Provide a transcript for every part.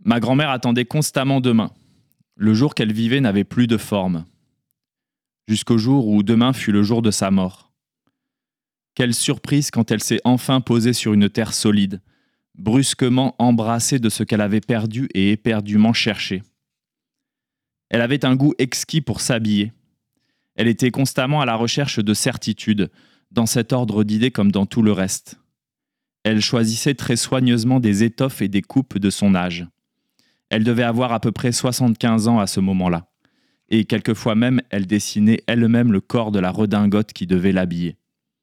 Ma grand-mère attendait constamment demain. Le jour qu'elle vivait n'avait plus de forme. Jusqu'au jour où demain fut le jour de sa mort. Quelle surprise quand elle s'est enfin posée sur une terre solide, brusquement embrassée de ce qu'elle avait perdu et éperdument cherché. Elle avait un goût exquis pour s'habiller. Elle était constamment à la recherche de certitudes, dans cet ordre d'idées comme dans tout le reste. Elle choisissait très soigneusement des étoffes et des coupes de son âge. Elle devait avoir à peu près 75 ans à ce moment-là. Et quelquefois même, elle dessinait elle-même le corps de la redingote qui devait l'habiller.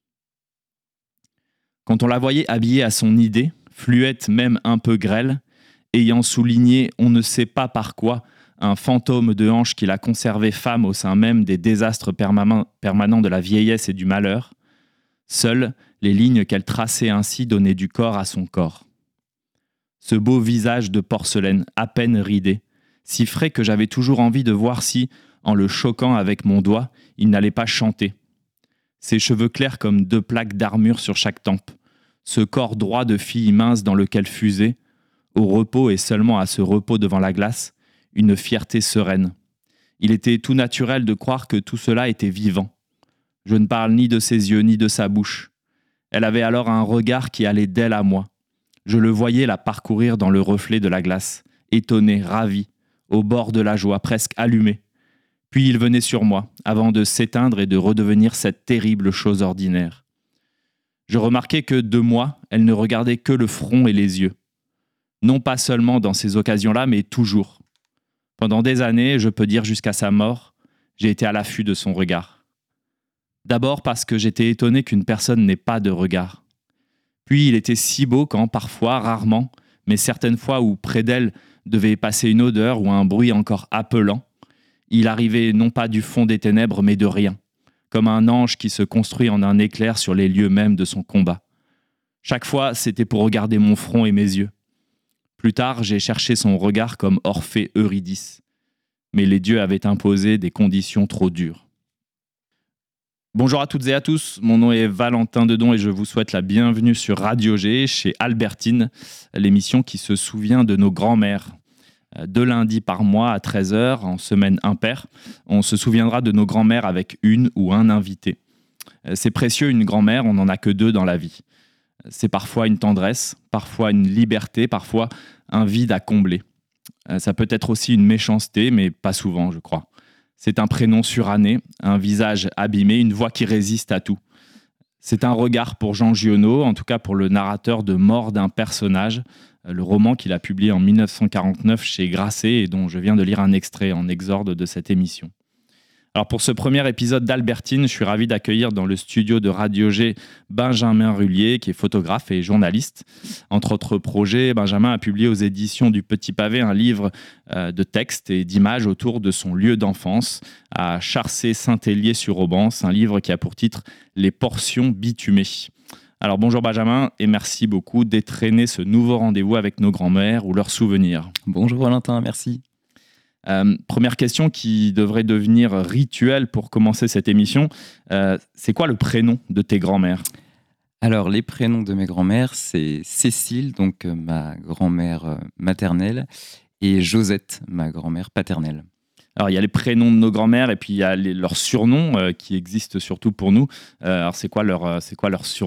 Quand on la voyait habillée à son idée, fluette même un peu grêle, ayant souligné on ne sait pas par quoi un fantôme de hanche qui la conservait femme au sein même des désastres permanents de la vieillesse et du malheur, seules les lignes qu'elle traçait ainsi donnaient du corps à son corps. Ce beau visage de porcelaine, à peine ridé, si frais que j'avais toujours envie de voir si, en le choquant avec mon doigt, il n'allait pas chanter. Ses cheveux clairs comme 2 plaques d'armure sur chaque tempe, ce corps droit de fille mince dans lequel fusait, au repos et seulement à ce repos devant la glace, une fierté sereine. Il était tout naturel de croire que tout cela était vivant. Je ne parle ni de ses yeux ni de sa bouche. Elle avait alors un regard qui allait d'elle à moi. Je le voyais la parcourir dans le reflet de la glace, étonné, ravi, au bord de la joie, presque allumé. Puis il venait sur moi, avant de s'éteindre et de redevenir cette terrible chose ordinaire. Je remarquai que de moi, elle ne regardait que le front et les yeux. Non pas seulement dans ces occasions-là, mais toujours. Pendant des années, je peux dire jusqu'à sa mort, j'ai été à l'affût de son regard. D'abord parce que j'étais étonné qu'une personne n'ait pas de regard. Puis il était si beau quand, parfois, rarement, mais certaines fois où près d'elle devait passer une odeur ou un bruit encore appelant, il arrivait non pas du fond des ténèbres, mais de rien, comme un ange qui se construit en un éclair sur les lieux mêmes de son combat. Chaque fois, c'était pour regarder mon front et mes yeux. Plus tard, j'ai cherché son regard comme Orphée Eurydice. Mais les dieux avaient imposé des conditions trop dures. Bonjour à toutes et à tous, mon nom est Valentin Dedon et je vous souhaite la bienvenue sur Radio G, chez Albertine, l'émission qui se souvient de nos grands-mères. 2 lundis par mois à 13h, en semaine impaire, on se souviendra de nos grands-mères avec une ou un invité. C'est précieux une grand-mère, on n'en a que 2 dans la vie. C'est parfois une tendresse, parfois une liberté, parfois un vide à combler. Ça peut être aussi une méchanceté, mais pas souvent, je crois. C'est un prénom suranné, un visage abîmé, une voix qui résiste à tout. C'est un regard pour Jean Giono, en tout cas pour le narrateur de Mort d'un personnage, le roman qu'il a publié en 1949 chez Grasset et dont je viens de lire un extrait en exorde de cette émission. Alors pour ce premier épisode d'Albertine, je suis ravi d'accueillir dans le studio de Radio G Benjamin Rullier, qui est photographe et journaliste. Entre autres projets, Benjamin a publié aux éditions du Petit Pavé un livre de textes et d'images autour de son lieu d'enfance, à Charcé-Saint-Hélier-sur-Aubance, un livre qui a pour titre « Les portions bitumées ». Alors bonjour Benjamin et merci beaucoup d'étraîner ce nouveau rendez-vous avec nos grands-mères ou leurs souvenirs. Bonjour Valentin, merci. Première question qui devrait devenir rituelle pour commencer cette émission. C'est quoi le prénom de tes grands-mères ? Alors, les prénoms de mes grands-mères, c'est Cécile, donc ma grand-mère maternelle, et Josette, ma grand-mère paternelle. Alors, il y a les prénoms de nos grands-mères et puis il y a leurs surnoms qui existent surtout pour nous. Alors, c'est quoi leur surnom ?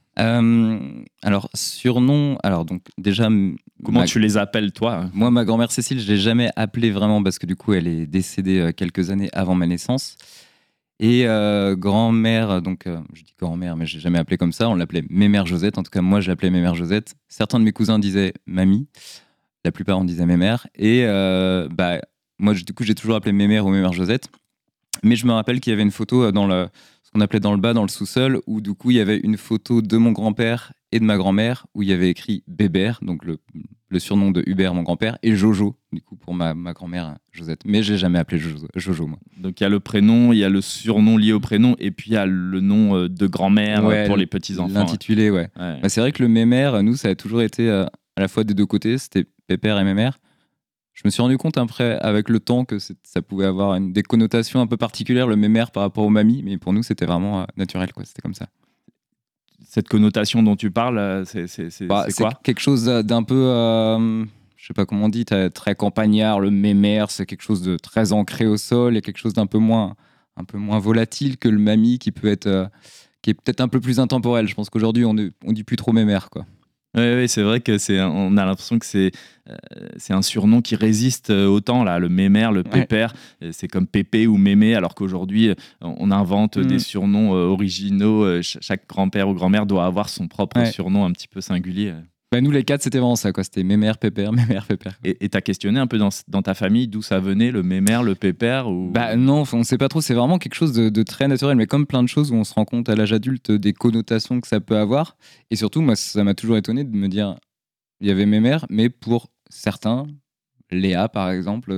Alors, surnom, alors donc déjà... Comment tu les appelles, toi ? Moi, ma grand-mère Cécile, je ne l'ai jamais appelée vraiment parce que du coup, elle est décédée quelques années avant ma naissance. Et grand-mère, donc je dis grand-mère, mais je ne l'ai jamais appelée comme ça, on l'appelait Mémère Josette. En tout cas, moi, je l'appelais Mémère Josette. Certains de mes cousins disaient Mamie, la plupart on disait Mémère. Et moi, du coup, j'ai toujours appelé Mémère ou Mémère Josette. Mais je me rappelle qu'il y avait une photo dans ce qu'on appelait dans le bas, dans le sous-sol, où du coup, il y avait une photo de mon grand-père et de ma grand-mère, où il y avait écrit Bébert, donc le surnom de Hubert, mon grand-père, et Jojo, du coup, pour ma grand-mère Josette. Mais je n'ai jamais appelé Jojo, moi. Donc, il y a le prénom, il y a le surnom lié au prénom, et puis il y a le nom de grand-mère pour les petits-enfants. L'intitulé, ouais. Bah, c'est vrai que le Mémère, nous, ça a toujours été à la fois des 2 côtés, c'était Pépère et Mémère. Je me suis rendu compte après, avec le temps, que ça pouvait avoir des connotations un peu particulières, le mémère par rapport aux mamies, mais pour nous, c'était vraiment naturel, quoi. C'était comme ça. Cette connotation dont tu parles, c'est quoi ? Quelque chose d'un peu, je sais pas comment on dit, très campagnard. Le mémère, c'est quelque chose de très ancré au sol et quelque chose d'un peu moins volatile que le mamie qui est peut-être un peu plus intemporel. Je pense qu'aujourd'hui, on dit plus trop mémère, quoi. Oui, c'est vrai que on a l'impression que c'est un surnom qui résiste au temps, là, le mémère, le pépère. C'est comme Pépé ou Mémé, alors qu'aujourd'hui, on invente des surnoms originaux. Chaque grand-père ou grand-mère doit avoir son propre surnom un petit peu singulier. Bah, nous, les quatre, c'était vraiment ça, quoi. C'était mémère, pépère, mémère, pépère. Et t'as questionné un peu dans ta famille d'où ça venait, le mémère, le pépère ou... Bah non, on sait pas trop. C'est vraiment quelque chose de très naturel, mais comme plein de choses où on se rend compte à l'âge adulte des connotations que ça peut avoir. Et surtout, moi, ça m'a toujours étonné de me dire, il y avait mémère, mais pour certains, Léa par exemple,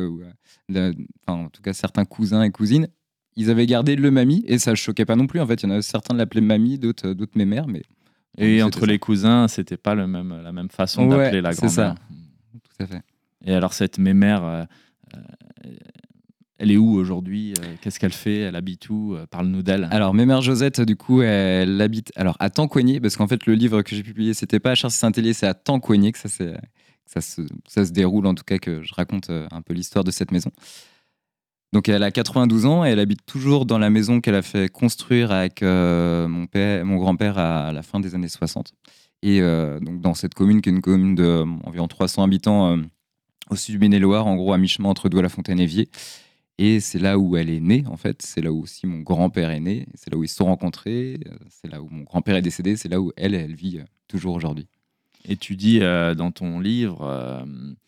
en tout cas certains cousins et cousines, ils avaient gardé le mamie et ça ne choquait pas non plus. En fait, il y en a certains l'appelaient mamie, d'autres mémère, mais... Et entre les cousins, c'était pas la même façon d'appeler la grand-mère. C'est ça, tout à fait. Et alors cette mémère, elle est où aujourd'hui? Qu'est-ce qu'elle fait? Elle habite où? Parle-nous d'elle. Alors mémère Josette, du coup, elle habite à Tancoigné, parce qu'en fait le livre que j'ai publié, c'était pas à Chertsey-Saint-Hélier, c'est à Tancoigné que ça se déroule, en tout cas que je raconte un peu l'histoire de cette maison. Donc elle a 92 ans et elle habite toujours dans la maison qu'elle a fait construire avec mon grand-père à la fin des années 60. Et donc dans cette commune qui est une commune d'environ 300 habitants au sud du Maine-et-Loire, en gros à mi-chemin entre Douai-la-Fontaine et Viers. Et c'est là où elle est née, en fait. C'est là où aussi mon grand-père est né. C'est là où ils se sont rencontrés. C'est là où mon grand-père est décédé. C'est là où elle vit toujours aujourd'hui. Et tu dis dans ton livre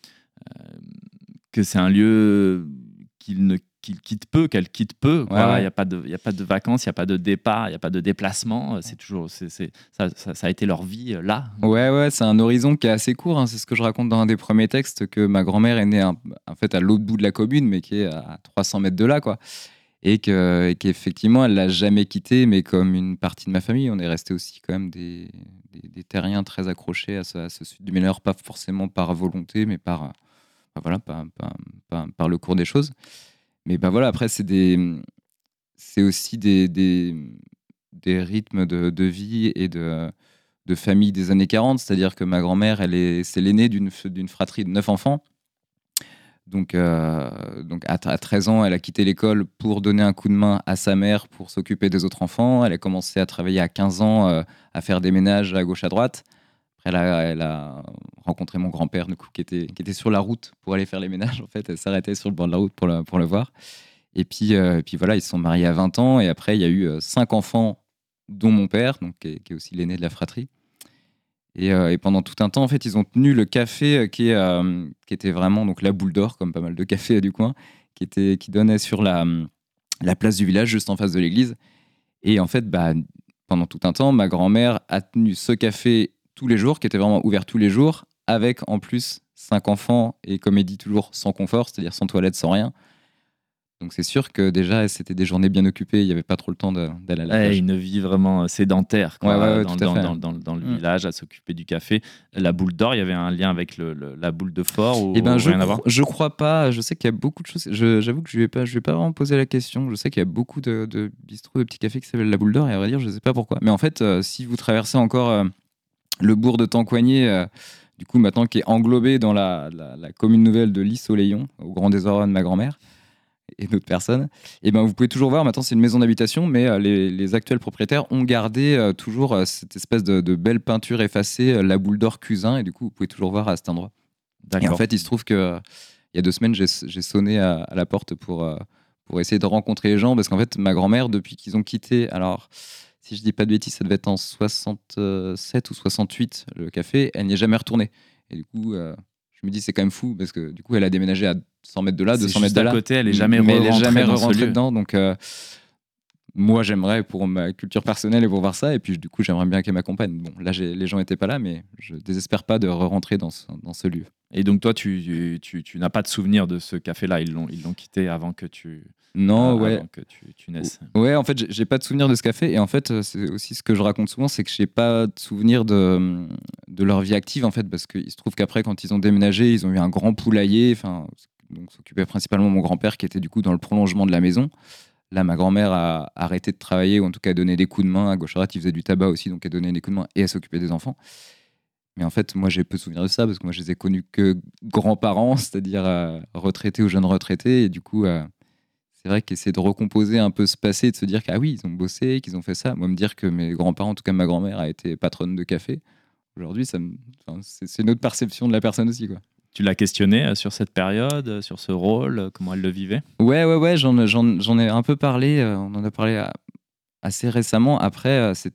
que c'est un lieu qu'elle quitte peu. Il n'y a pas de vacances, il n'y a pas de départ, il n'y a pas de déplacement. C'est toujours, ça a été leur vie là. Ouais, c'est un horizon qui est assez court. Hein. C'est ce que je raconte dans un des premiers textes, que ma grand-mère est née en fait à l'autre bout de la commune, mais qui est à 300 mètres de là, quoi. Et qu'effectivement, elle l'a jamais quitté, mais comme une partie de ma famille, on est resté aussi quand même des terriens très accrochés à ce sud du Maine-et-Loire, pas forcément par volonté, mais par le cours des choses. Mais voilà, après, c'est aussi des rythmes de vie et de famille des années 40. C'est-à-dire que ma grand-mère, c'est l'aînée d'une fratrie de 9 enfants. Donc à 13 ans, elle a quitté l'école pour donner un coup de main à sa mère pour s'occuper des autres enfants. Elle a commencé à travailler à 15 ans, à faire des ménages à gauche, à droite. Après, elle a rencontré mon grand-père, du coup, qui était sur la route pour aller faire les ménages. En fait, elle s'arrêtait sur le bord de la route pour le voir. Et puis voilà, ils se sont mariés à 20 ans. Et après, il y a eu 5 enfants, dont mon père, donc, qui est aussi l'aîné de la fratrie. Et pendant tout un temps, en fait, ils ont tenu le café qui était vraiment donc la boule d'or, comme pas mal de cafés du coin, qui donnait sur la place du village, juste en face de l'église. Et en fait, pendant tout un temps, ma grand-mère a tenu ce café tous les jours, qui était vraiment ouvert tous les jours, avec en plus 5 enfants, et comme elle dit toujours, sans confort, c'est-à-dire sans toilette, sans rien. Donc c'est sûr que déjà, c'était des journées bien occupées, il n'y avait pas trop le temps d'aller à la plage. Une vie vraiment sédentaire, quoi, dans le Mm. village, à s'occuper du café. La boule d'or, il y avait un lien avec la boule de fort ou rien à voir? Je crois pas. Je sais qu'il y a beaucoup de choses. J'avoue que je lui ai pas vraiment posé la question. Je sais qu'il y a beaucoup de bistrots, de petits cafés qui s'appellent la boule d'or, et à vrai dire, je sais pas pourquoi. Mais en fait, si vous traversez encore le bourg de Tancoigné, du coup maintenant qui est englobé dans la commune nouvelle de Lys-au-Léon, au grand désarroi de ma grand-mère et d'autres personnes, et vous pouvez toujours voir, maintenant c'est une maison d'habitation, mais les actuels propriétaires ont gardé toujours cette espèce de belle peinture effacée, la boule d'or Cusin, et du coup vous pouvez toujours voir à cet endroit. D'accord. Et en fait, il se trouve que il y a 2 semaines, j'ai sonné à la porte pour essayer de rencontrer les gens, parce qu'en fait, ma grand-mère, depuis qu'ils ont quitté, alors si je dis pas de bêtises, ça devait être en 67 ou 68, le café, elle n'y est jamais retournée. Et du coup, je me dis, c'est quand même fou, parce que du coup, elle a déménagé à 100 mètres de là, 200 mètres de là. À côté, elle n'est jamais rentrée dedans. Donc, moi, j'aimerais pour ma culture personnelle et pour voir ça. Et puis, du coup, j'aimerais bien qu'elle m'accompagne. Bon, là, les gens n'étaient pas là, mais je désespère pas de re-rentrer dans ce lieu. Et donc, toi, tu n'as pas de souvenir de ce café-là. Ils l'ont quitté avant que tu... Non, avant que tu naisses. Ouais, en fait, j'ai pas de souvenir de ce café. Et en fait, c'est aussi ce que je raconte souvent, c'est que j'ai pas de souvenir de leur vie active, en fait, parce qu'il se trouve qu'après, quand ils ont déménagé, ils ont eu un grand poulailler. Enfin, donc s'occupait principalement mon grand-père, qui était du coup dans le prolongement de la maison. Là, ma grand-mère a arrêté de travailler, ou en tout cas donné des coups de main à gauche à droite. Il faisait du tabac aussi, donc elle donnait des coups de main et elle s'occupait des enfants. Mais en fait, moi, j'ai peu de souvenirs de ça parce que moi, je les ai connus que grands-parents, c'est-à-dire retraités ou jeunes retraités. Et du coup, c'est vrai qu'essayer de recomposer un peu ce passé, de se dire qu'ah oui, ils ont bossé, qu'ils ont fait ça. Moi, me dire que mes grands-parents, en tout cas ma grand-mère, a été patronne de café. Aujourd'hui, c'est une autre perception de la personne aussi, quoi. Tu l'as questionné sur cette période, sur ce rôle, comment elle le vivait? Ouais, j'en ai un peu parlé. On en a parlé assez récemment. Après,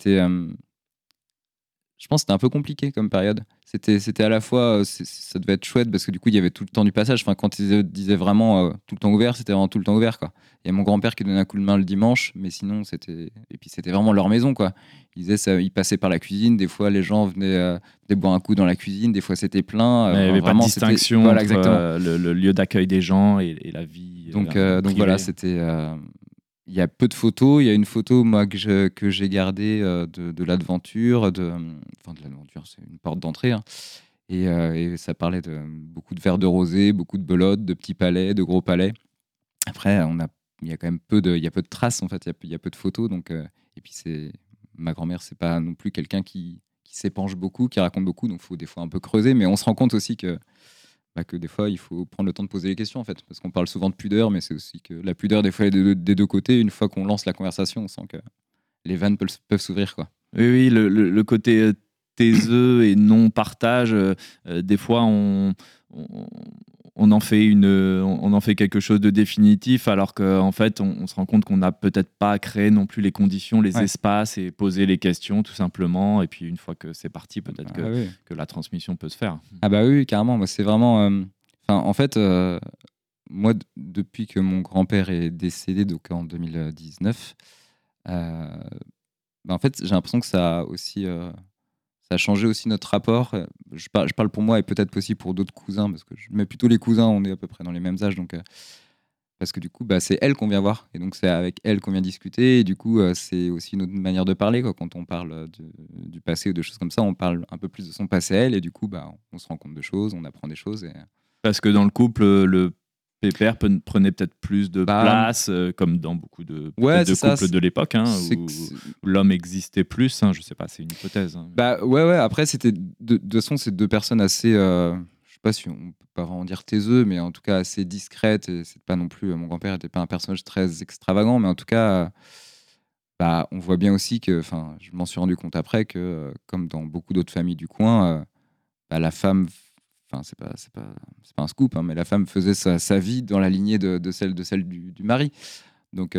je pense que c'était un peu compliqué comme période. C'était à la fois, ça devait être chouette parce que du coup, il y avait tout le temps du passage. Enfin, quand ils disaient vraiment tout le temps ouvert, c'était vraiment tout le temps ouvert, quoi. Il y a mon grand-père qui donnait un coup de main le dimanche, mais sinon, et puis c'était vraiment leur maison, quoi. Ils disaient ça, ils passaient par la cuisine. Des fois, les gens venaient boire un coup dans la cuisine. Des fois, c'était plein. Mais il n'y avait pas de Vraiment, distinction voilà, entre exactement. le lieu d'accueil des gens et la vie Donc privée. voilà, c'était. Il y a peu de photos. Il y a une photo, moi, que j'ai gardée de l'aventure, enfin de l'aventure, c'est une porte d'entrée, hein. Et ça parlait de beaucoup de verres de rosé, beaucoup de belote, de petits palais, de gros palais. Après, il y a quand même il y a peu de traces, en fait. Il y a peu de photos. Donc, et puis, ma grand-mère, c'est pas non plus quelqu'un qui s'épanche beaucoup, qui raconte beaucoup. Donc, il faut des fois un peu creuser. Mais on se rend compte aussi que des fois, il faut prendre le temps de poser les questions, en fait. Parce qu'on parle souvent de pudeur, mais c'est aussi que la pudeur, des fois, est des deux côtés. Une fois qu'on lance la conversation, on sent que les vannes peuvent s'ouvrir, quoi. Oui, oui, le côté taiseux et non partage, des fois on, on en fait on en fait quelque chose de définitif, alors qu'en fait on se rend compte qu'on n'a peut-être pas créé non plus les conditions, les Ouais. espaces et poser les questions tout simplement. Et puis une fois que c'est parti, peut-être Ah oui. que la transmission peut se faire. Ah bah oui, carrément. Moi, c'est vraiment. Enfin, en fait, moi, depuis que mon grand-père est décédé, donc en 2019, bah, en fait, j'ai l'impression que ça a changé aussi notre rapport. Je parle pour moi et peut-être aussi pour d'autres cousins, parce que je mets plutôt les cousins, on est à peu près dans les mêmes âges, donc parce que du coup, bah, c'est elle qu'on vient voir, et donc c'est avec elle qu'on vient discuter, et du coup, c'est aussi une autre manière de parler, quoi. Quand on parle du passé ou de choses comme ça, on parle un peu plus de son passé à elle, et du coup, bah, on se rend compte de choses, on apprend des choses, et Parce que dans le couple, le pépère prenait peut-être plus de bah place, comme dans beaucoup de ouais, peut-être de c'est ça. couples de l'époque, hein, C'est où que l'homme existait plus, hein, je sais pas, c'est une hypothèse, hein. Bah ouais. Après, c'était de toute façon, c'est deux personnes assez, je sais pas si on peut pas vraiment dire taiseux, mais en tout cas assez discrètes. Et c'est pas non plus, mon grand-père était pas un personnage très extravagant, mais en tout cas, bah, on voit bien aussi que, enfin, je m'en suis rendu compte après que, comme dans beaucoup d'autres familles du coin, bah, la femme, enfin, c'est pas un scoop, hein, mais la femme faisait sa vie dans la lignée de celle du mari. Donc,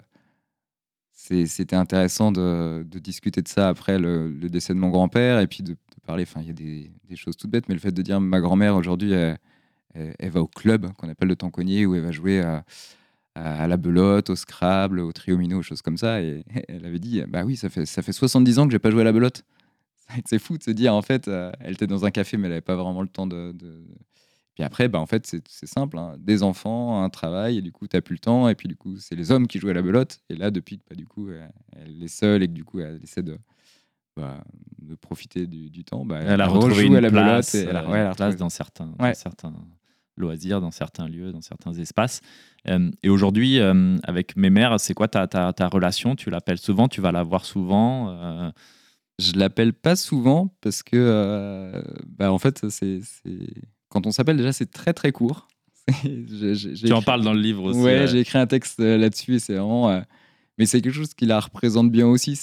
c'était intéressant de discuter de ça après le décès de mon grand-père, et puis de parler. Enfin, il y a des choses toutes bêtes, mais le fait de dire ma grand-mère aujourd'hui, elle va au club qu'on appelle le Tanconnier, où elle va jouer à la belote, au Scrabble, au triomino, aux choses comme ça. Et elle avait dit, bah oui, ça fait 70 ans que j'ai pas joué à la belote. C'est fou de se dire, en fait, elle était dans un café, mais elle avait pas vraiment le temps Puis après, bah, en fait, c'est simple, hein. Des enfants, un travail, et du coup, tu plus le temps. Et puis, du coup, c'est les hommes qui jouent à la belote. Et là, depuis que bah, du coup, elle est seule, et que du coup, elle essaie de profiter du temps, bah, Elle a elle retrouvé rejoue à une la belote. place, Et une elle a place retrouvé. dans Ouais. certains loisirs, dans certains lieux, dans certains espaces. Et aujourd'hui, avec Mémère, c'est quoi ta relation? Tu l'appelles souvent? Tu vas la voir souvent? Je l'appelle pas souvent parce que, bah, en fait, quand on s'appelle, déjà, c'est très, très court. J'ai Tu en écrit parles dans le livre aussi. Ouais, j'ai écrit un texte, là-dessus, et c'est vraiment, mais c'est quelque chose qui la représente bien aussi.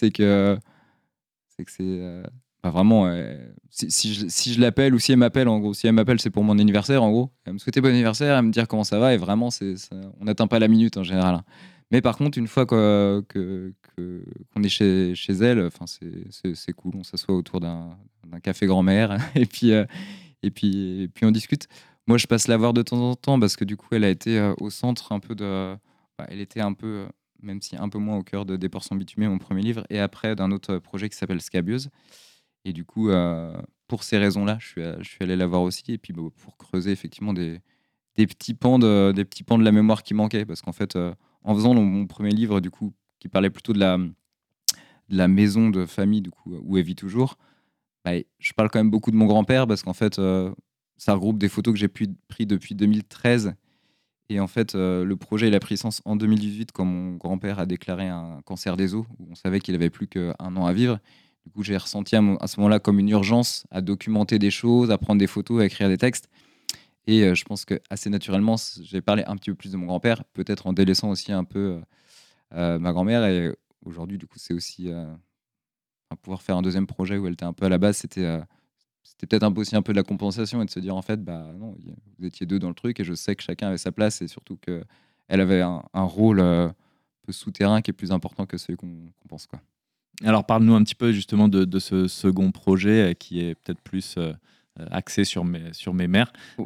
Bah, vraiment, si je l'appelle, ou si elle m'appelle, en gros, si elle m'appelle, c'est pour mon anniversaire, en gros. Elle me souhaitait bon anniversaire, elle me dire comment ça va, et vraiment, on n'atteint pas la minute en général, hein. Mais par contre, une fois qu'on est chez elle, enfin, c'est cool. On s'assoit autour d'un café grand-mère, et puis on discute. Moi, je passe la voir de temps en temps parce que du coup, elle a été au centre un peu bah, elle était un peu, même si un peu moins au cœur de Des portions bitumées, mon premier livre, et après d'un autre projet qui s'appelle Scabieuse. Et du coup, pour ces raisons-là, je suis allé la voir aussi. Et puis, bah, pour creuser effectivement des petits pans de la mémoire qui manquaient. Parce qu'en fait, en faisant mon premier livre, du coup, qui parlait plutôt de la maison de famille, du coup, où elle vit toujours, bah, je parle quand même beaucoup de mon grand-père parce qu'en fait, ça regroupe des photos que j'ai pris depuis 2013. Et en fait, le projet, il a pris sens en 2018 quand mon grand-père a déclaré un cancer des os, où on savait qu'il avait plus qu'1 an à vivre. Du coup, j'ai ressenti à ce moment-là comme une urgence à documenter des choses, à prendre des photos, à écrire des textes. Et je pense que assez naturellement, j'ai parlé un petit peu plus de mon grand-père, peut-être en délaissant aussi un peu ma grand-mère. Et aujourd'hui, du coup, c'est aussi pouvoir faire un deuxième projet où elle était un peu à la base, c'était peut-être un peu aussi un peu de la compensation et de se dire en fait, bah non, vous étiez deux dans le truc et je sais que chacun avait sa place et surtout qu'elle avait un rôle un peu souterrain qui est plus important que celui qu'on pense, quoi. Alors, parle-nous un petit peu justement de ce second projet qui est peut-être plus axé sur mes mères. Oh.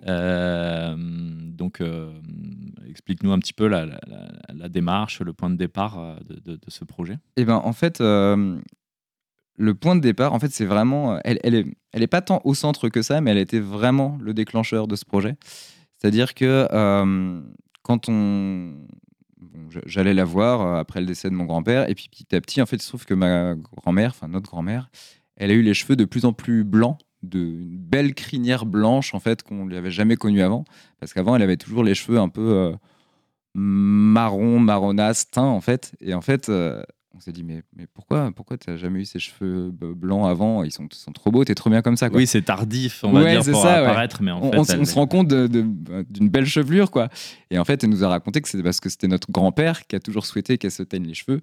Donc, explique-nous un petit peu la démarche, le point de départ de ce projet. Et ben en fait, le point de départ, en fait, c'est vraiment, elle est pas tant au centre que ça, mais elle était vraiment le déclencheur de ce projet. C'est-à-dire que quand j'allais la voir après le décès de mon grand-père, et puis petit à petit, en fait, il se trouve que ma grand-mère, enfin notre grand-mère, elle a eu les cheveux de plus en plus blancs, une belle crinière blanche en fait qu'on lui avait jamais connue avant, parce qu'avant elle avait toujours les cheveux un peu marronnasses, teints en fait, et en fait. On s'est dit, mais pourquoi tu n'as jamais eu ces cheveux blancs avant? Ils sont trop beaux, t'es trop bien comme ça, quoi. Oui, c'est tardif, on va dire, pour ça, apparaître, mais en fait, on se rend compte d'une belle chevelure, quoi. Et en fait, elle nous a raconté que c'est parce que c'était notre grand-père qui a toujours souhaité qu'elle se teigne les cheveux.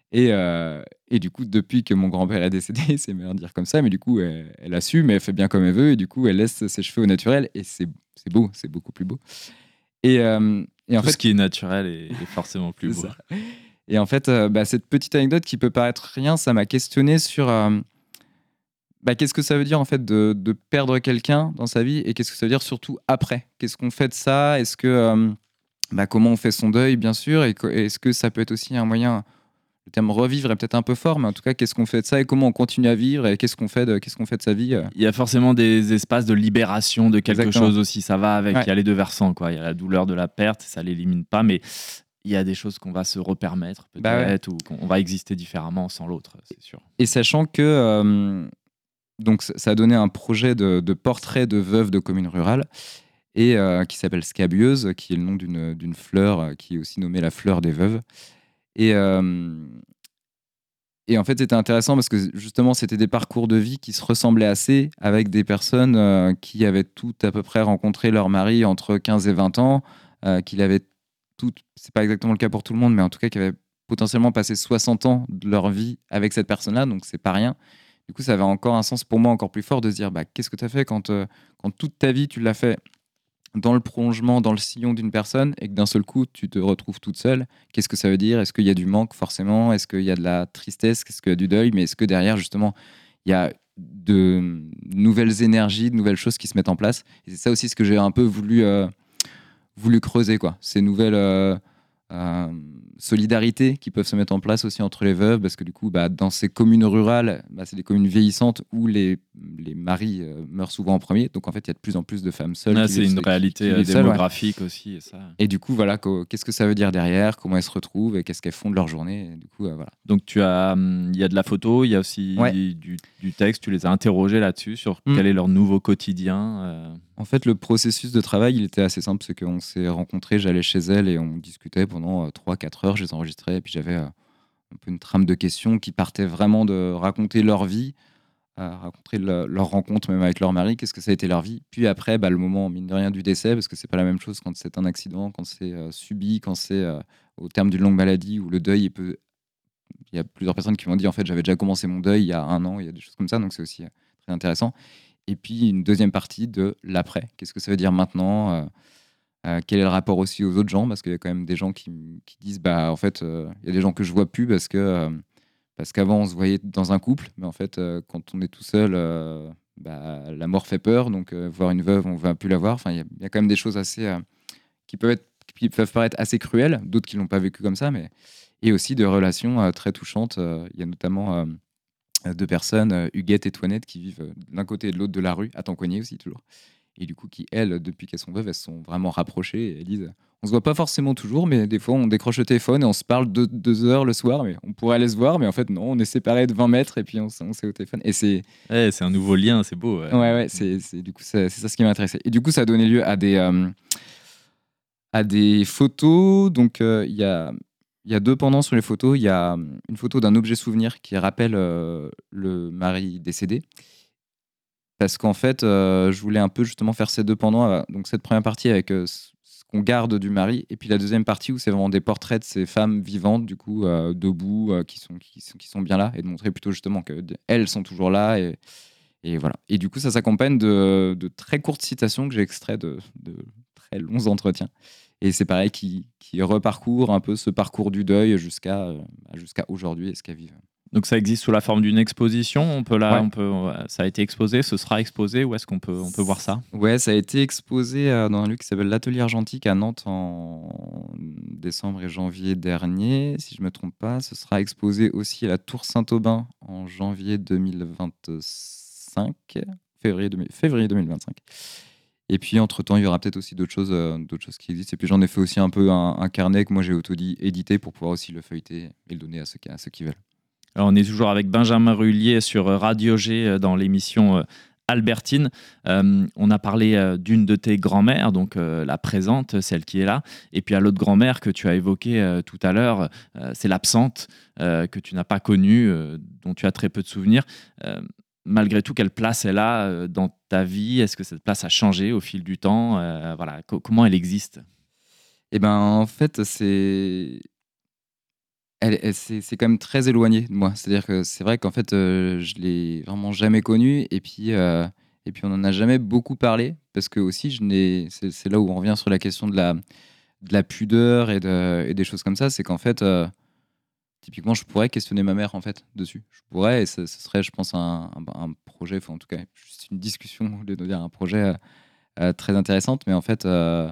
Et du coup, depuis que mon grand-père est décédé, c'est meilleur de dire comme ça, mais du coup, elle assume, elle fait bien comme elle veut, et du coup, elle laisse ses cheveux au naturel, et c'est beau, c'est beaucoup plus beau. Et en tout fait, ce qui est naturel est forcément plus beau. Ça. Et en fait, cette petite anecdote qui peut paraître rien, ça m'a questionné sur qu'est-ce que ça veut dire en fait de perdre quelqu'un dans sa vie et qu'est-ce que ça veut dire surtout après. Qu'est-ce qu'on fait de ça? Est-ce que comment on fait son deuil, bien sûr, et est-ce que ça peut être aussi un moyen. Le terme revivre est peut-être un peu fort, mais en tout cas, qu'est-ce qu'on fait de ça et comment on continue à vivre et qu'est-ce qu'on fait de sa vie? Il y a forcément des espaces de libération de quelque Exactement. chose aussi. Ça va avec. Ouais. Il y a les deux versants, quoi. Il y a la douleur de la perte, ça l'élimine pas, mais il y a des choses qu'on va se repermettre peut-être, ou qu'on va exister différemment sans l'autre, c'est sûr. Et sachant que donc ça a donné un projet de portrait de veuve de communes rurales et qui s'appelle Scabieuse, qui est le nom d'une fleur qui est aussi nommée la fleur des veuves. Et en fait, c'était intéressant parce que justement, c'était des parcours de vie qui se ressemblaient assez avec des personnes qui avaient toutes à peu près rencontré leur mari entre 15 et 20 ans, qui l'avaient toutes, c'est pas exactement le cas pour tout le monde, mais en tout cas qui avaient potentiellement passé 60 ans de leur vie avec cette personne-là, donc c'est pas rien. Du coup, ça avait encore un sens pour moi encore plus fort de se dire, qu'est-ce que tu as fait quand toute ta vie, tu l'as fait dans le prolongement, dans le sillon d'une personne, et que d'un seul coup, tu te retrouves toute seule. Qu'est-ce que ça veut dire? Est-ce qu'il y a du manque, forcément? Est-ce qu'il y a de la tristesse? Est-ce qu'il y a du deuil? Mais est-ce que derrière, justement, il y a de nouvelles énergies, de nouvelles choses qui se mettent en place? Et c'est ça aussi ce que j'ai un peu voulu creuser, quoi. Ces nouvelles solidarités qui peuvent se mettre en place aussi entre les veuves, parce que du coup, dans ces communes rurales, c'est des communes vieillissantes où les maris meurent souvent en premier. Donc en fait, il y a de plus en plus de femmes seules. C'est une réalité démographique aussi. Et du coup, voilà, qu'est-ce que ça veut dire derrière? Comment elles se retrouvent et qu'est-ce qu'elles font de leur journée? Et du coup, voilà. Donc il y a de la photo, il y a aussi du texte. Tu les as interrogés là-dessus sur quel est leur nouveau quotidien. En fait, le processus de travail, il était assez simple. C'est qu'on s'est rencontrés, j'allais chez elle et on discutait pendant 3-4 heures. Je les enregistrais et puis j'avais un peu une trame de questions qui partait vraiment de raconter leur vie, raconter leur rencontre même avec leur mari, qu'est-ce que ça a été leur vie. Puis après, le moment, mine de rien, du décès, parce que c'est pas la même chose quand c'est un accident, quand c'est subi, quand c'est au terme d'une longue maladie où le deuil, il y a plusieurs personnes qui m'ont dit en fait j'avais déjà commencé mon deuil il y a 1 an, il y a des choses comme ça, donc c'est aussi très intéressant. Et puis une deuxième partie de l'après. Qu'est-ce que ça veut dire maintenant? Quel est le rapport aussi aux autres gens? Parce qu'il y a quand même des gens qui disent en fait, il y a des gens que je vois plus parce qu'avant on se voyait dans un couple, mais en fait, quand on est tout seul, la mort fait peur. Donc voir une veuve, on ne va plus la voir. Enfin, il y a quand même des choses assez qui peuvent paraître assez cruelles, d'autres qui l'ont pas vécu comme ça, mais et aussi de relations très touchantes. Il y a notamment 2 personnes, Huguette et Toinette, qui vivent l'un côté et de l'autre de la rue, à Tancoignet aussi toujours. Et du coup, qui, elles, depuis qu'elles sont veuves, elles se sont vraiment rapprochées. Et elles disent, on se voit pas forcément toujours, mais des fois, on décroche le téléphone et on se parle 2 heures le soir, mais on pourrait aller se voir, mais en fait, non, on est séparés de 20 mètres et puis on s'est au téléphone. Et c'est un nouveau lien, c'est beau. Ouais, du coup, c'est ça ce qui m'a intéressé. Et du coup, ça a donné lieu à des photos. Donc, il y a il y a deux pendants sur les photos. Il y a une photo d'un objet souvenir qui rappelle le mari décédé. Parce qu'en fait, je voulais un peu justement faire ces deux pendants. Donc cette première partie avec ce qu'on garde du mari, et puis la deuxième partie où c'est vraiment des portraits de ces femmes vivantes, du coup, debout, qui sont bien là, et de montrer plutôt justement qu'elles sont toujours là. Et voilà. Et du coup, ça s'accompagne de très courtes citations que j'ai extraites de très longs entretiens. Et c'est pareil, qui reparcourt un peu ce parcours du deuil jusqu'à aujourd'hui et ce qu'elles vivent. Donc ça existe sous la forme d'une exposition. Ouais. Ça a été exposé, ce sera exposé. Où est-ce on peut voir ça? Ouais, ça a été exposé dans un lieu qui s'appelle l'Atelier Argentique à Nantes en décembre et janvier dernier. Si je ne me trompe pas, ce sera exposé aussi à la Tour Saint-Aubin en janvier 2025, février 2025. Et puis, entre-temps, il y aura peut-être aussi d'autres choses qui existent. Et puis, j'en ai fait aussi un peu un carnet que moi, j'ai auto-édité pour pouvoir aussi le feuilleter et le donner à ceux qui veulent. Alors, on est toujours avec Benjamin Rullier sur Radio G dans l'émission Albertine. On a parlé d'une de tes grand-mères, donc la présente, celle qui est là. Et puis à l'autre grand-mère que tu as évoquée tout à l'heure, c'est l'absente que tu n'as pas connue, dont tu as très peu de souvenirs. Malgré tout, quelle place elle a dans ta vie? Est-ce que cette place a changé au fil du temps? Voilà, comment elle existe? Et ben, en fait, c'est quand même très éloigné de moi. C'est-à-dire que c'est vrai qu'en fait, je l'ai vraiment jamais connue et puis on en a jamais beaucoup parlé parce que aussi c'est là où on revient sur la question de la pudeur et des choses comme ça. C'est qu'en fait, typiquement, je pourrais questionner ma mère en fait dessus. Je pourrais et ce serait, je pense, un projet, enfin en tout cas, juste une discussion au lieu de dire un projet très intéressante. Mais en fait,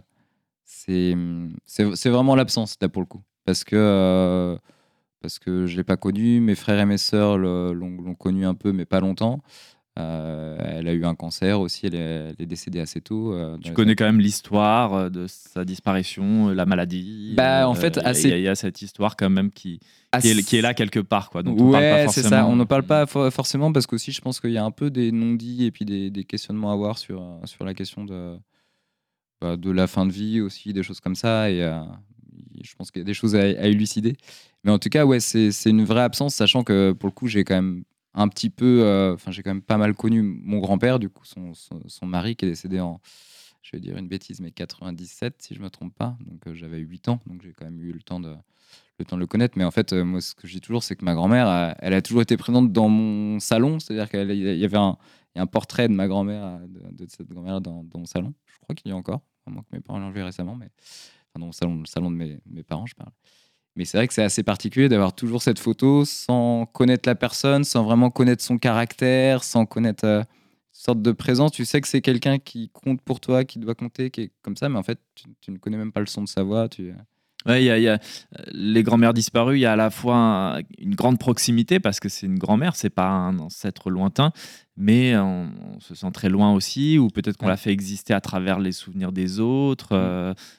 c'est vraiment l'absence là pour le coup. Parce que je l'ai pas connu, mes frères et mes sœurs l'ont connu un peu, mais pas longtemps. Elle a eu un cancer aussi, elle est décédée assez tôt. Tu connais quand même l'histoire de sa disparition, la maladie. Bah, en fait, Il y a cette histoire quand même qui est là assez. quelque part, quoi, dont on parle pas Ouais, c'est ça. On forcément. n'en parle pas forcément parce qu'aussi, je pense qu'il y a un peu des non-dits et puis des questionnements à avoir sur la question de la fin de vie aussi, des choses comme ça. Et je pense qu'il y a des choses à élucider. Mais en tout cas, ouais, c'est une vraie absence, sachant que pour le coup, j'ai quand même un petit peu, enfin, j'ai quand même pas mal connu mon grand-père, du coup, son mari qui est décédé je vais dire une bêtise, mais 97, si je me trompe pas. Donc, j'avais 8 ans, donc j'ai quand même eu le temps de le connaître. Mais en fait, moi, ce que je dis toujours, c'est que ma grand-mère, elle a toujours été présente dans mon salon. C'est-à-dire qu'il y avait il y a un portrait de ma grand-mère, de cette grand-mère dans mon salon. Je crois qu'il y a encore, à moins que mes parents l'ont enlevé récemment, mais enfin, dans le salon de mes parents, je parle. Mais c'est vrai que c'est assez particulier d'avoir toujours cette photo sans connaître la personne, sans vraiment connaître son caractère, sans connaître une sorte de présence. Tu sais que c'est quelqu'un qui compte pour toi, qui doit compter, qui est comme ça, mais en fait, tu ne connais même pas le son de sa voix. Ouais, il y a les grand-mères disparues, il y a à la fois une grande proximité parce que c'est une grand-mère, c'est pas un ancêtre lointain, mais on se sent très loin aussi, ou peut-être qu'on Ouais. la fait exister à travers les souvenirs des autres. Mm.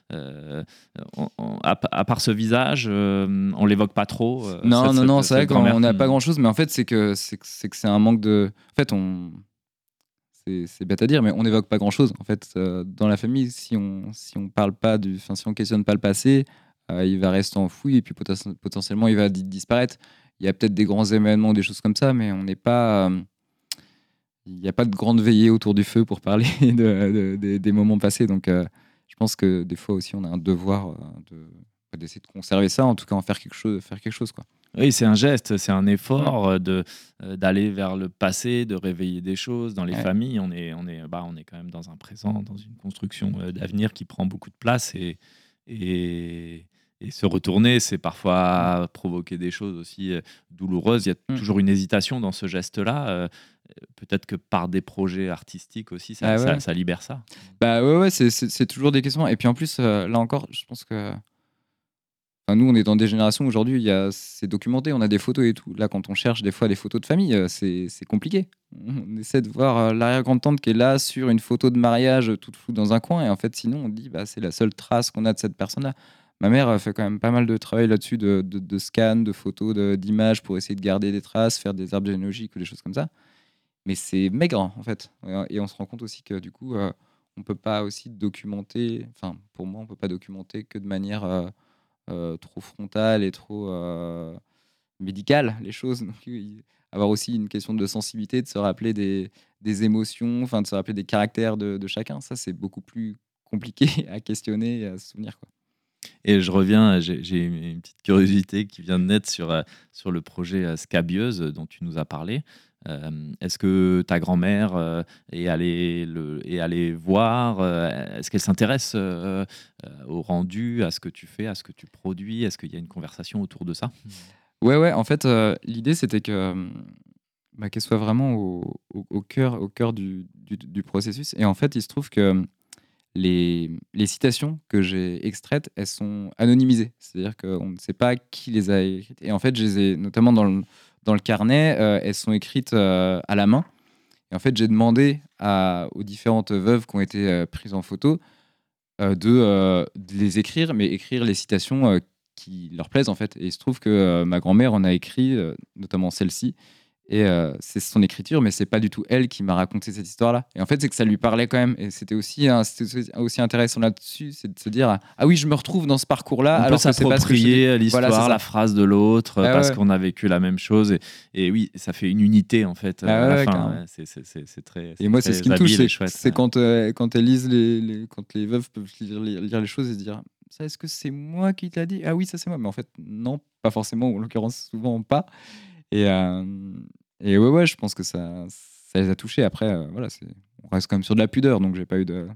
À part ce visage, on l'évoque pas trop. Non, non, non, c'est vrai Cette qu'on grand-mère. n'a pas grand-chose, mais en fait, c'est un manque de. En fait, c'est bête à dire, mais on n'évoque pas grand-chose. En fait, dans la famille, si on parle pas enfin, si on questionne pas le passé, il va rester enfoui et puis potentiellement il va disparaître. Il y a peut-être des grands événements, des choses comme ça, mais on n'est pas. Il n'y a pas de grande veillée autour du feu pour parler des moments passés. Donc, je pense que des fois aussi, on a un devoir d'essayer de conserver ça, en tout cas en faire quelque chose, quoi. Oui, c'est un geste, c'est un Mm. effort d'aller vers le passé, de réveiller des choses dans les Ouais. familles. On est quand même dans un présent, dans une construction d'avenir qui prend beaucoup de place et, et se retourner, c'est Mm. parfois provoquer des choses aussi douloureuses. Il y a Mm. toujours une hésitation dans ce geste-là. Peut-être que par des projets artistiques aussi, Ah ouais. ça libère ça. Bah ouais, ouais, c'est toujours des questions. Et puis en plus, là encore, je pense que. Enfin, nous, on est dans des générations où aujourd'hui, c'est documenté, on a des photos et tout. Là, quand on cherche des fois des photos de famille, c'est compliqué. On essaie de voir l'arrière-grand-tante qui est là sur une photo de mariage toute floue dans un coin. Et en fait, sinon, on dit bah, c'est la seule trace qu'on a de cette personne-là. Ma mère fait quand même pas mal de travail là-dessus, de scan, de photos, d'images pour essayer de garder des traces, faire des arbres généalogiques ou des choses comme ça. Mais c'est maigre, en fait. Et on se rend compte aussi que du coup, on peut pas aussi documenter. Enfin, pour moi, on peut pas documenter que de manière trop frontales et trop médicales, les choses. Donc, avoir aussi une question de sensibilité, de se rappeler des émotions, enfin de se rappeler des caractères de chacun, ça c'est beaucoup plus compliqué à questionner et à se souvenir, quoi. Et je reviens, j'ai une petite curiosité qui vient de naître sur le projet Scabieuse dont tu nous as parlé. Est-ce que ta grand-mère est allée voir est-ce qu'elle s'intéresse au rendu, à ce que tu fais, à ce que tu produis? Est-ce qu'il y a une conversation autour de ça? Ouais, en fait, l'idée c'était que, qu'elle soit vraiment au cœur du processus et en fait, il se trouve que les citations que j'ai extraites, elles sont anonymisées. C'est-à-dire qu'on ne sait pas qui les a écrites et en fait, je les ai notamment dans le carnet, elles sont écrites, à la main et en fait, j'ai demandé aux différentes veuves qui ont été, prises en photo, de les écrire, mais écrire les citations, qui leur plaisent, en fait et il se trouve que, ma grand-mère en a écrit, notamment celle-ci et c'est son écriture, mais c'est pas du tout elle qui m'a raconté cette histoire-là. Et en fait, c'est que ça lui parlait quand même. Et c'était aussi intéressant là-dessus, c'est de se dire ah oui, je me retrouve dans ce parcours-là. On peut Alors que c'est pas ce que je s'approprier dis. l'histoire, Voilà, c'est ça. la phrase de l'autre, Ah parce ouais. qu'on a vécu la même chose. Et oui, ça fait une unité, en fait, Ah à la ouais, fin. carrément. Ouais, c'est très, Et moi, c'est ce qui me touche, habile et chouette. c'est quand elles lisent quand les veuves peuvent lire les choses et se dire ça, est-ce que c'est moi qui t'a dit? Ah oui, ça c'est moi. Mais en fait, non, pas forcément, ou en l'occurrence, souvent pas. Et, ouais, je pense que ça les a touchés. Après, voilà, on reste quand même sur de la pudeur, donc j'ai pas eu de.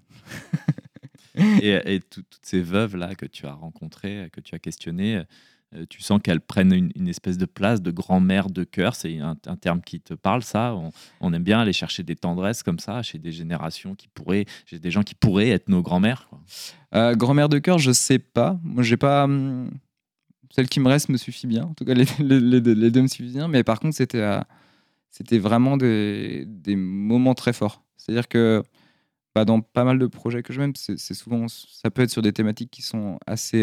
Et toutes ces veuves-là que tu as rencontrées, que tu as questionnées, tu sens qu'elles prennent une espèce de place de grand-mère de cœur. C'est un terme qui te parle, ça? On aime bien aller chercher des tendresses comme ça chez des générations chez des gens qui pourraient être nos grand-mères, quoi. Grand-mère de cœur, je sais pas. Moi, j'ai pas. Celle qui me reste me suffit bien. En tout cas, les deux me suffisent bien. Mais par contre, c'était vraiment des moments très forts. C'est-à-dire que dans pas mal de projets que je mène, c'est souvent, ça peut être sur des thématiques qui sont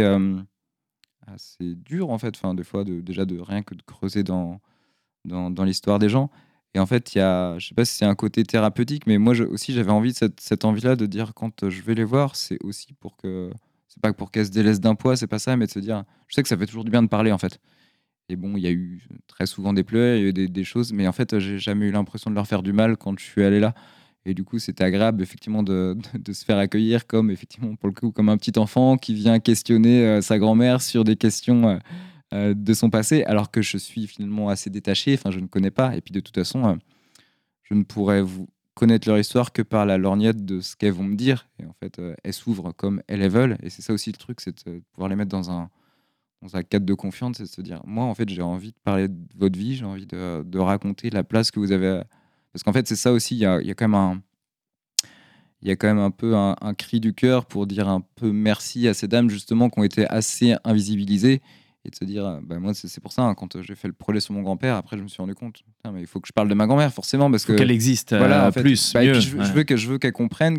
assez dures, en fait. Enfin, des fois, déjà, de rien que de creuser dans l'histoire des gens. Et en fait, je sais pas si c'est un côté thérapeutique, mais moi aussi, j'avais envie, cette envie-là de dire quand je vais les voir, c'est aussi c'est pas pour qu'elles se délaissent d'un poids, c'est pas ça, mais de se dire, je sais que ça fait toujours du bien de parler, en fait. Et bon, il y a eu très souvent des pleurs, il y a eu des choses, mais en fait, j'ai jamais eu l'impression de leur faire du mal quand je suis allé là. Et du coup, c'était agréable, effectivement, de se faire accueillir comme, effectivement, pour le coup, comme un petit enfant qui vient questionner sa grand-mère sur des questions de son passé, alors que je suis finalement assez détaché, enfin, je ne connais pas. Et puis, de toute façon, je ne pourrais vous connaître leur histoire que par la lorgnette de ce qu'elles vont me dire. Et en fait, elles s'ouvrent comme elles veulent. Et c'est ça aussi le truc, c'est de pouvoir les mettre dans un cadre de confiance, c'est de se dire, moi, en fait, j'ai envie de parler de votre vie, j'ai envie de raconter la place que vous avez. Parce qu'en fait, c'est ça aussi, il y a quand même un peu un cri du cœur pour dire un peu merci à ces dames, justement, qui ont été assez invisibilisées. Et de se dire, moi, c'est pour ça, hein, quand j'ai fait le projet sur mon grand-père, après, je me suis rendu compte, putain, mais il faut que je parle de ma grand-mère, forcément, parce Faut que. qu'elle existe Voilà, en fait. plus, Et mieux. puis, je veux qu'elle comprenne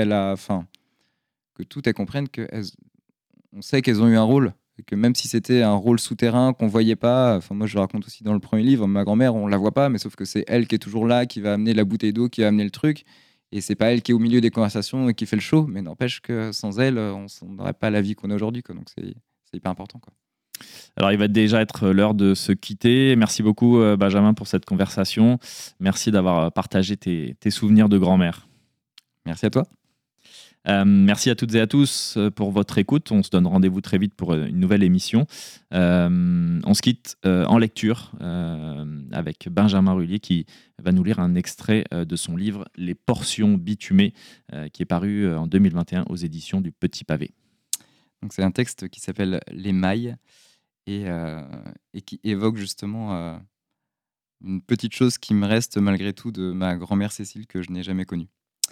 que toutes elles comprennent on sait qu'elles ont eu un rôle, et que même si c'était un rôle souterrain qu'on voyait pas, enfin moi je le raconte aussi dans le premier livre, ma grand-mère on la voit pas, mais sauf que c'est elle qui est toujours là, qui va amener la bouteille d'eau, qui va amener le truc, et c'est pas elle qui est au milieu des conversations et qui fait le show, mais n'empêche que sans elle, on n'aurait pas la vie qu'on a aujourd'hui, quoi. Donc c'est hyper important, quoi. Alors, il va déjà être l'heure de se quitter. Merci beaucoup, Benjamin, pour cette conversation. Merci d'avoir partagé tes souvenirs de grand-mère. Merci à toi. Merci à toutes et à tous pour votre écoute. On se donne rendez-vous très vite pour une nouvelle émission. On se quitte en lecture avec Benjamin Rullier qui va nous lire un extrait de son livre Les portions bitumées qui est paru en 2021 aux éditions du Petit Pavé. Donc c'est un texte qui s'appelle Les mailles et qui évoque justement une petite chose qui me reste malgré tout de ma grand-mère Cécile que je n'ai jamais connue.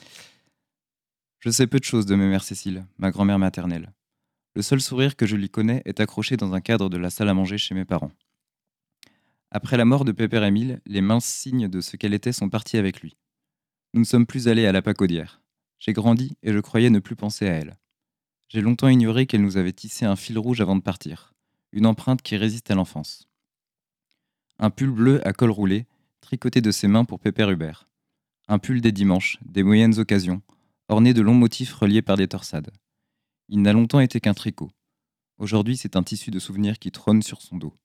Je sais peu de choses de ma mère Cécile, ma grand-mère maternelle. Le seul sourire que je lui connais est accroché dans un cadre de la salle à manger chez mes parents. Après la mort de Pépère Émile, les minces signes de ce qu'elle était sont partis avec lui. Nous ne sommes plus allés à la Pacaudière. J'ai grandi et je croyais ne plus penser à elle. J'ai longtemps ignoré qu'elle nous avait tissé un fil rouge avant de partir, une empreinte qui résiste à l'enfance. Un pull bleu à col roulé, tricoté de ses mains pour Pépère Hubert. Un pull des dimanches, des moyennes occasions, orné de longs motifs reliés par des torsades. Il n'a longtemps été qu'un tricot. Aujourd'hui, c'est un tissu de souvenirs qui trône sur son dos.